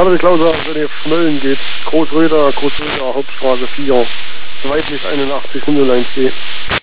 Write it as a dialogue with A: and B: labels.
A: David Klauser, wenn ihr Schmölln geht, Großröder, Hauptstraße 4, Weidlich 81 001C.